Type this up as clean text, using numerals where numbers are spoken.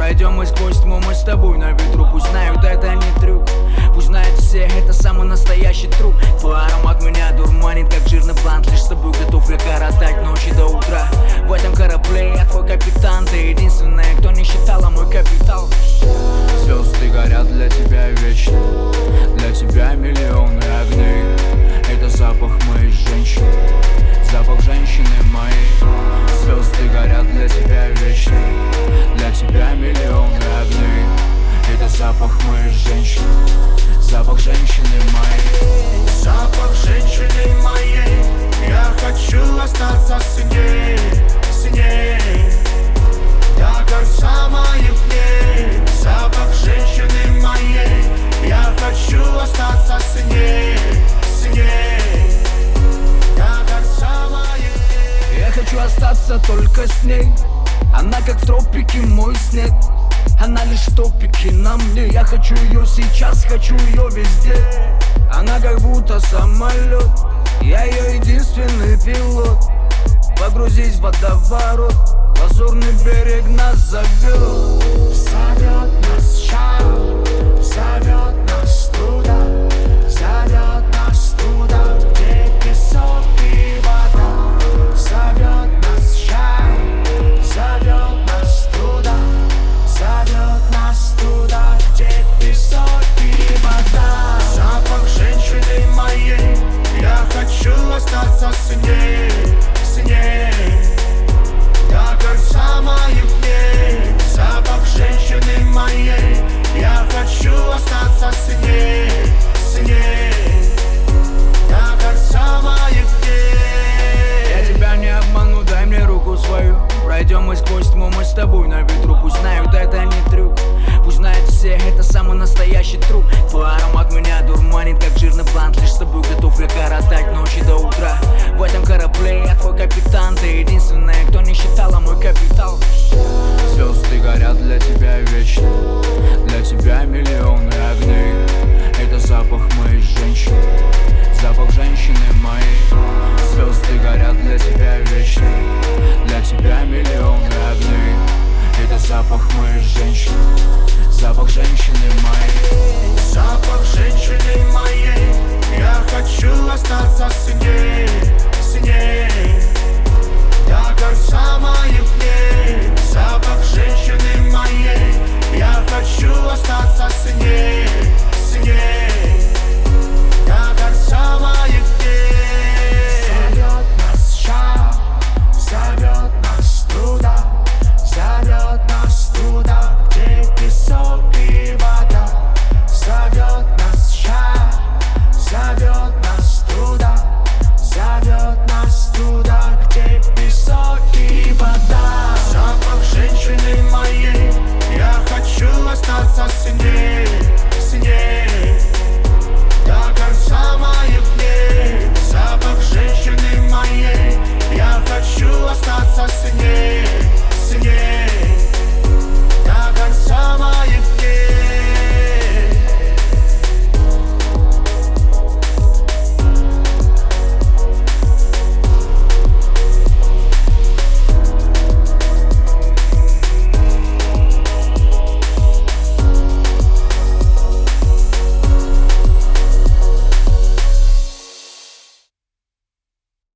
Пройдем мы сквозь тьму, мы с тобой на ветру. Пусть знают, это не трюк. Пусть знают все, это самый настоящий труп. Твой аромат меня дурманит, как жирный блант. Лишь с тобой готов я коротать ночи до утра. В этом корабле я твой капитан. Ты единственная, кто не считала мой капитал. Звезды горят для тебя вечно. Для тебя миллионы огней. Это запах моей женщины. Запах женщины моей. Звезды горят для тебя вечно. Для тебя миллионы огней. Это запах моей женщины. Запах женщины моей. Запах женщины моей. Я хочу остаться с ней, с ней до конца моих дней. Запах женщины моей. Я хочу остаться с ней, с ней до конца моих дней. Я хочу остаться только с ней. Она как в тропике мой снег. Она лишь в топике на мне. Я хочу ее сейчас, хочу ее везде. Она как будто самолет. Я ее единственный пилот. Погрузись в водоворот. Лазурный берег нас зовет. Зовет нас шаг, зовет нас туда. Зовет нас туда, где песок и вода. Зовет нас шаг, зовет нас туда. Зовет нас туда, где песок и вода. Запах женщины моей. Я хочу остаться с ней, с ней до конца моих дней. Запах женщины моей. Я хочу остаться с ней, с ней до конца моих дней. Я тебя не обману, дай мне руку свою. Пройдем мы сквозь тьму, мы с тобой на ветру. Пусть знают, это не трюк. Пусть знают все, это самый настоящий труп. Твой аромат меня дурманит, как жирный блант. Лишь с тобой готов я коротать ночи до утра. В этом корабле я твой капитан. Ты единственная, кто не считала мой капитал. Звезды горят для тебя вечно. Для тебя миллионы огней. Это запах моей женщины. Запах женщины моей. Звезды горят для тебя вечно. Для тебя миллионы огней. Это запах моей женщины. Запах женщины моей. Запах женщины моей. Я хочу остаться с ней, с ней до конца моих дней. Запах женщины моей. Я хочу остаться с ней, с ней до конца моих дней. Зовет нас шаг, зовет нас туда. Зовет нас туда, где песок и вода. Зовет нас шаг, зовет нас туда. Зовет нас туда, где песок и вода. Запах женщины моей. Я хочу остаться с ней, с ней до конца моих дней. Запах женщины моей. Я хочу остаться с ней, с ней.